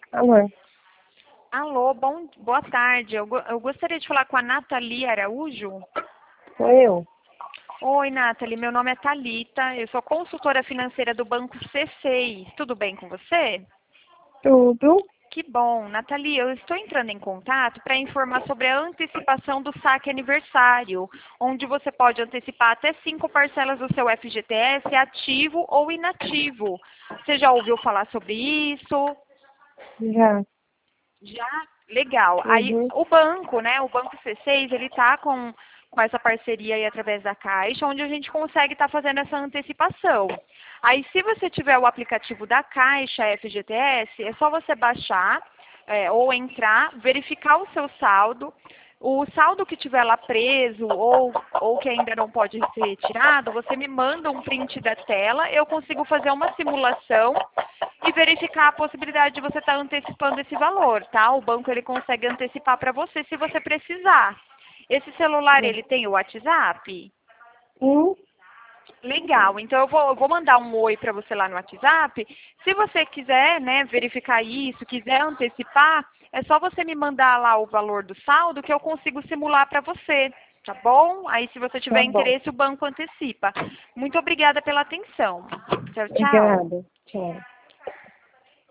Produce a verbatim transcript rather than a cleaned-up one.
Alô, Alô, bom, boa tarde. Eu, go- eu gostaria de falar com a Nathalie Araújo. sou eu. Oi, Nathalie, meu nome é Thalita, eu sou consultora financeira do Banco C seis. Tudo bem com você? Tudo? Que bom. Nathalie, eu estou entrando em contato para informar sobre a antecipação do saque aniversário, onde você pode antecipar até cinco parcelas do seu F G T S ativo ou inativo. Você já ouviu falar sobre isso? Já. Já? Legal. Aí Uhum. o banco, né? O Banco C seis, ele tá com, com essa parceria aí através da Caixa, onde a gente consegue estar fazendo essa antecipação. Aí se você tiver o aplicativo da Caixa F G T S, é só você baixar é, ou entrar, verificar o seu saldo. O saldo que tiver lá preso ou, ou que ainda não pode ser retirado, você me manda um print da tela, eu consigo fazer uma simulação e verificar a possibilidade de você estar antecipando esse valor, tá? O banco ele consegue antecipar para você se você precisar. Esse celular ele tem o WhatsApp? Hum, Legal. Então eu vou, eu vou mandar um oi para você lá no WhatsApp. Se você quiser, né, verificar isso, quiser antecipar, é só você me mandar lá o valor do saldo que eu consigo simular para você, tá bom? Aí se você tá tiver bom. interesse, o banco antecipa. Muito obrigada pela atenção. Tchau, tchau. Obrigada. Tchau.